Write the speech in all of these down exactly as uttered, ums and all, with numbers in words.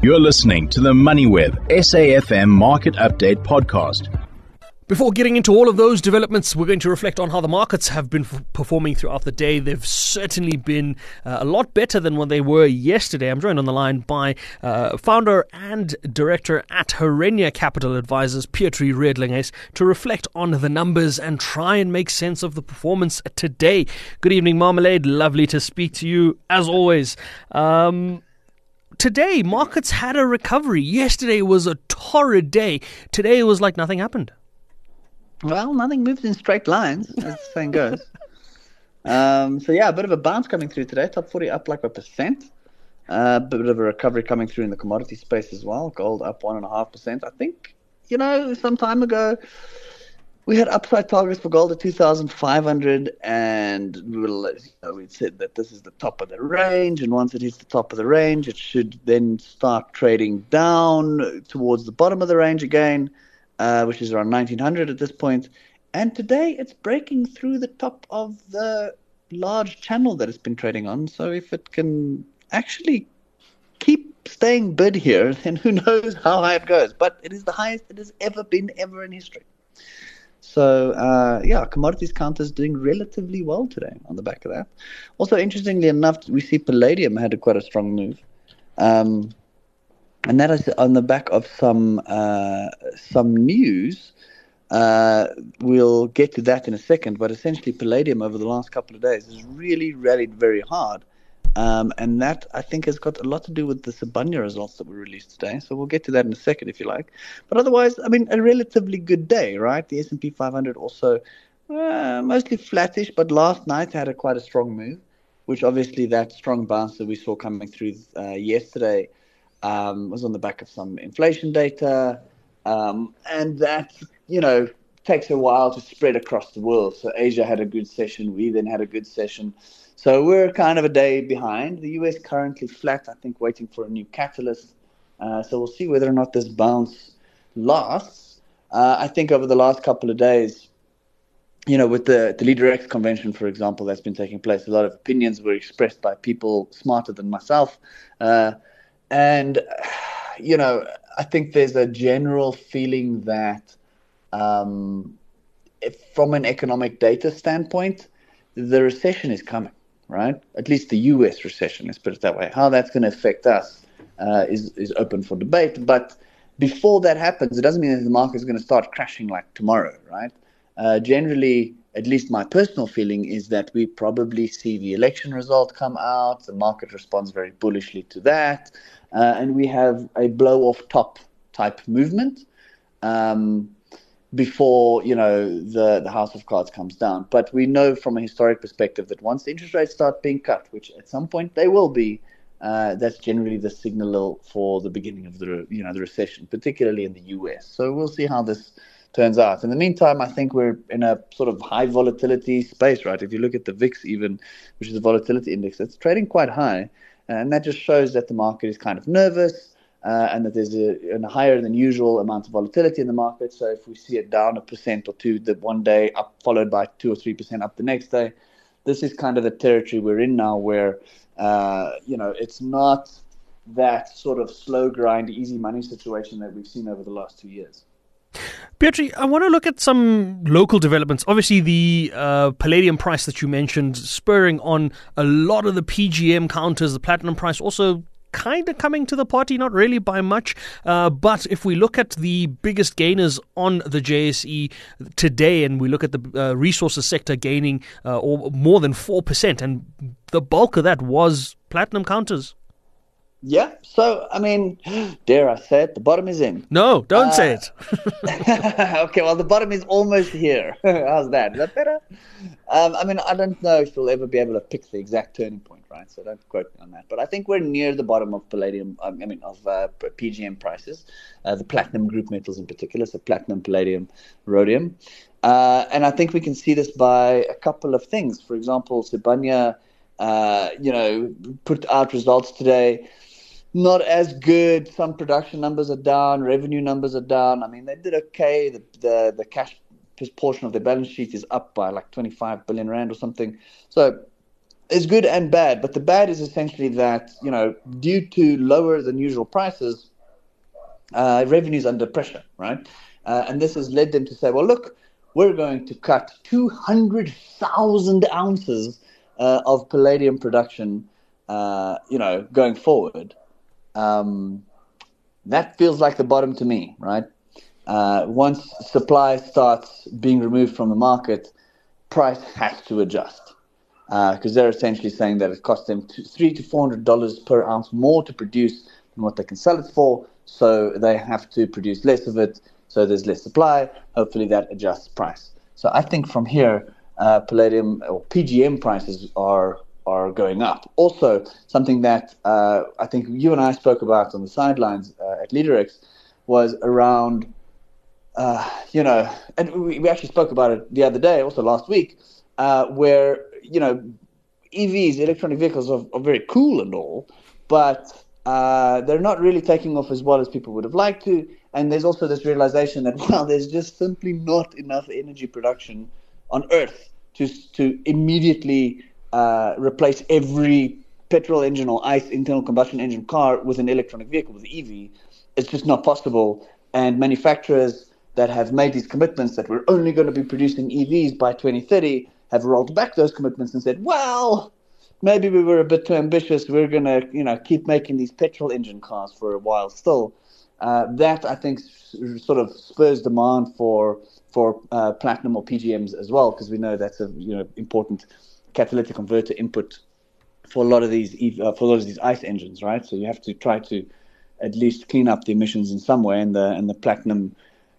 You're listening to the MoneyWeb S A F M Market Update Podcast. Before getting into all of those developments, we're going to reflect on how the markets have been f- performing throughout the day. They've certainly been uh, a lot better than what they were yesterday. I'm joined on the line by uh, founder and director at Herenia Capital Advisors, Pietri Redlinges, to reflect on the numbers and try and make sense of the performance today. Good evening, Marmalade. Lovely to speak to you, as always. Um... Today, markets had a recovery. Yesterday was a torrid day. Today it was like nothing happened. Well, nothing moves in straight lines, as the saying goes. um, so, yeah, a bit of a bounce coming through today. Top forty up like a percent. A uh, bit of a recovery coming through in the commodity space as well. Gold up one point five percent. I think, you know, some time ago, we had upside targets for gold at two thousand five hundred, and we were, you know, we said that this is the top of the range, and once it hits the top of the range, it should then start trading down towards the bottom of the range again, uh, which is around nineteen hundred at this point. And today it's breaking through the top of the large channel that it's been trading on. So if it can actually keep staying bid here, then who knows how high it goes. But it is the highest it has ever been ever in history. So, uh, yeah, commodities counter is doing relatively well today on the back of that. Also, interestingly enough, we see palladium had a quite a strong move. Um, and that is on the back of some uh, some news. Uh, we'll get to that in a second. But essentially, palladium over the last couple of days has really rallied very hard. Um, and that, I think, has got a lot to do with the Sibanye results that were released today. So we'll get to that in a second, if you like. But otherwise, I mean, a relatively good day, right? The S and P five hundred also uh, mostly flattish, but last night had a quite a strong move, which obviously that strong bounce that we saw coming through uh, yesterday um, was on the back of some inflation data. Um, and that, you know, takes a while to spread across the world. So Asia had a good session. We then had a good session. So we're kind of a day behind. The U S currently flat, I think, waiting for a new catalyst. Uh, so we'll see whether or not this bounce lasts. Uh, I think over the last couple of days, you know, with the, the LeaderX convention, for example, that's been taking place, a lot of opinions were expressed by people smarter than myself. Uh, and, you know, I think there's a general feeling that um, if from an economic data standpoint, the recession is coming. Right? At least the U S recession, let's put it that way. How that's going to affect us uh, is, is open for debate. But before that happens, it doesn't mean that the market is going to start crashing like tomorrow, right? Uh, generally, at least my personal feeling is that we probably see the election result come out. The market responds very bullishly to that. Uh, and we have a blow-off top type movement. Um before, you know, the, the house of cards comes down. But we know from a historic perspective that once the interest rates start being cut, which at some point they will be, uh, that's generally the signal for the beginning of the, you know, the recession, particularly in the U S. So we'll see how this turns out. In the meantime, I think we're in a sort of high volatility space, right? If you look at the V I X even, which is the volatility index, it's trading quite high. And that just shows that the market is kind of nervous. Uh, and that there's a, a higher than usual amount of volatility in the market. So if we see it down a percent or two the one day, up followed by two or three percent up the next day, this is kind of the territory we're in now, where uh, you know it's not that sort of slow grind, easy money situation that we've seen over the last two years. Pietri, I want to look at some local developments. Obviously, the uh, palladium price that you mentioned spurring on a lot of the P G M counters, the platinum price also kind of coming to the party, not really by much. Uh, but if we look at the biggest gainers on the J S E today, and we look at the uh, resources sector gaining uh, or more than four percent, and the bulk of that was platinum counters. Yeah, so, I mean, dare I say it, the bottom is in. No, don't uh, say it. Okay, well, the bottom is almost here. How's that? Is that better? Um, I mean, I don't know if we'll ever be able to pick the exact turning point, right? So don't quote me on that. But I think we're near the bottom of palladium, I mean, of uh, P G M prices, uh, the platinum group metals in particular, so platinum, palladium, rhodium. Uh, and I think we can see this by a couple of things. For example, Sibanye, uh, you know, put out results today. Not as good. Some production numbers are down. Revenue numbers are down. I mean, they did okay. The the, the cash portion of their balance sheet is up by like twenty-five billion rand or something. So is good and bad, but the bad is essentially that, you know, due to lower than usual prices, uh, revenue's under pressure, right? Uh, and this has led them to say, well, look, we're going to cut two hundred thousand ounces uh, of palladium production, uh, you know, going forward. Um, that feels like the bottom to me, right? Uh, once supply starts being removed from the market, price has to adjust. Because uh, they're essentially saying that it costs them two, three to four hundred dollars per ounce more to produce than what they can sell it for. So they have to produce less of it. So there's less supply. Hopefully that adjusts price. So I think from here, uh, palladium or P G M prices are are going up. Also, something that uh, I think you and I spoke about on the sidelines uh, at LeaderX was around, uh, you know, and we, we actually spoke about it the other day, also last week, uh, where you know, E Vs, electronic vehicles, are, are very cool and all, but uh, they're not really taking off as well as people would have liked to. And there's also this realization that, well, there's just simply not enough energy production on Earth to to immediately uh, replace every petrol engine or ICE internal combustion engine car with an electronic vehicle, with an E V. It's just not possible. And manufacturers that have made these commitments that we're only going to be producing E Vs by twenty thirty have rolled back those commitments and said, well, maybe we were a bit too ambitious. We're going to, you know, keep making these petrol engine cars for a while still. Uh, that, I think, s- sort of spurs demand for for uh, platinum or P G Ms as well, because we know that's a, you know, important catalytic converter input for a lot of these uh, for a lot of these ICE engines, right? So you have to try to at least clean up the emissions in some way, and the and the platinum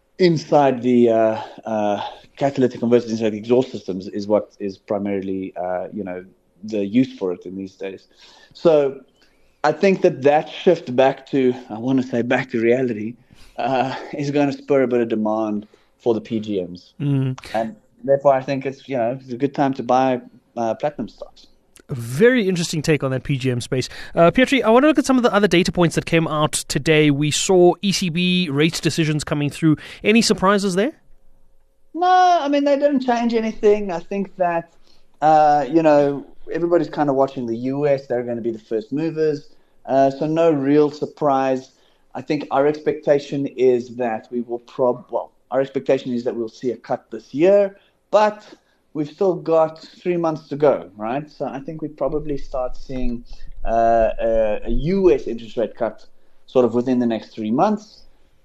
inside the uh, uh, catalytic converters inside the exhaust systems is what is primarily, uh, you know, the use for it in these days. So I think that that shift back to, I want to say back to reality, uh, is going to spur a bit of demand for the P G Ms. Mm. And therefore I think it's, you know, it's a good time to buy uh, platinum stocks. A very interesting take on that P G M space. Uh, Pietri, I want to look at some of the other data points that came out today. We saw E C B rate decisions coming through. Any surprises there? No, I mean, they didn't change anything. I think that, uh, you know, everybody's kind of watching the U S. They're going to be the first movers. Uh, so no real surprise. I think our expectation is that we will prob, well, our expectation is that we'll see a cut this year, but we've still got three months to go, right? So I think we probably start seeing uh, a, a U S interest rate cut sort of within the next three months.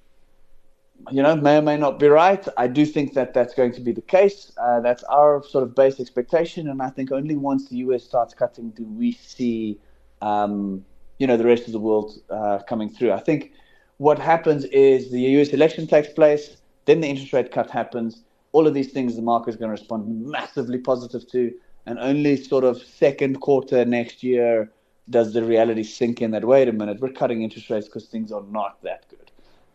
You know, may or may not be right. I do think that that's going to be the case. Uh, that's our sort of base expectation. And I think only once the U S starts cutting do we see, um, you know, the rest of the world uh, coming through. I think what happens is the U S election takes place, then the interest rate cut happens. All of these things the market is going to respond massively positive to. And only sort of second quarter next year does the reality sink in that, wait a minute, we're cutting interest rates because things are not that good.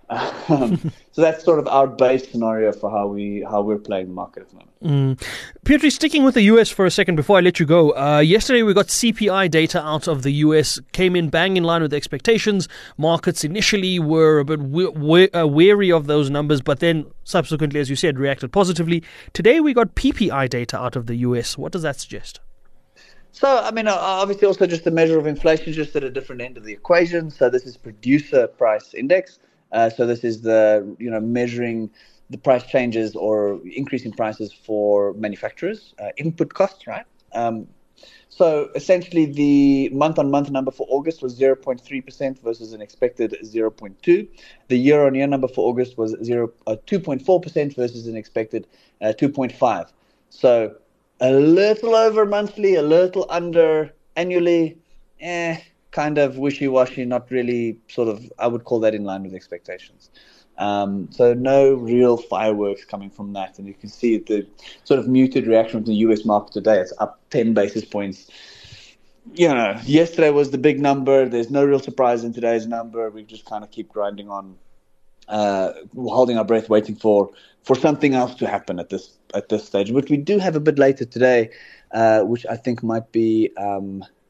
Um, so that's sort of our base scenario for how we how we're playing the market at the moment. Mm. Pietri, sticking with the U S for a second before I let you go. Uh, yesterday we got C P I data out of the U S, came in bang in line with expectations. Markets initially were a bit we- we- uh, wary of those numbers, but then subsequently, as you said, reacted positively. Today we got P P I data out of the U S. What does that suggest? So, I mean, obviously also just a measure of inflation, just at a different end of the equation. So this is producer price index. Uh, so this is the, you know, measuring the price changes or increasing prices for manufacturers, uh, input costs, right? Um, so essentially the month-on-month number for August was zero point three percent versus an expected zero point two. The year-on-year number for August was zero, uh, two point four percent versus an expected uh, two point five. So a little over monthly, a little under annually, eh, kind of wishy-washy, not really sort of, I would call that in line with expectations. Um, so no real fireworks coming from that. And you can see the sort of muted reaction from the U S market today. It's up ten basis points. You know, yesterday was the big number. There's no real surprise in today's number. We just kind of keep grinding on, uh, holding our breath, waiting for, for something else to happen at this at this stage, which we do have a bit later today, uh, which I think might be um, –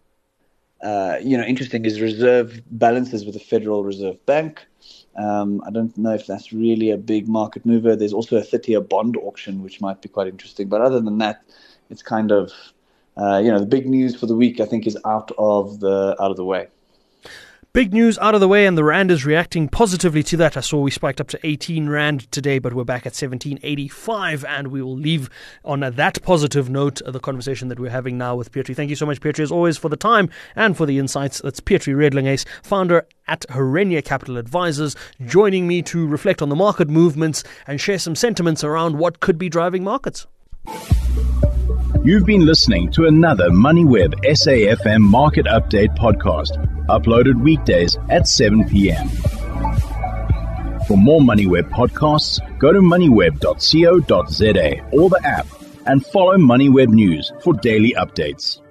Uh, you know, interesting is reserve balances with the Federal Reserve Bank. Um, I don't know if that's really a big market mover. There's also a thirty-year bond auction, which might be quite interesting. But other than that, it's kind of uh, you know, the big news for the week, I think, is out of the out of the way. Big news out of the way, and the Rand is reacting positively to that. I saw we spiked up to eighteen Rand today, but we're back at seventeen eighty-five, and we will leave on that positive note the conversation that we're having now with Pietri. Thank you so much, Pietri, as always, for the time and for the insights. That's Pietri Redlingace, founder at Herenya Capital Advisors, joining me to reflect on the market movements and share some sentiments around what could be driving markets. You've been listening to another MoneyWeb S A F M Market Update podcast, uploaded weekdays at seven p.m. For more MoneyWeb podcasts, go to moneyweb dot co dot za or the app, and follow MoneyWeb News for daily updates.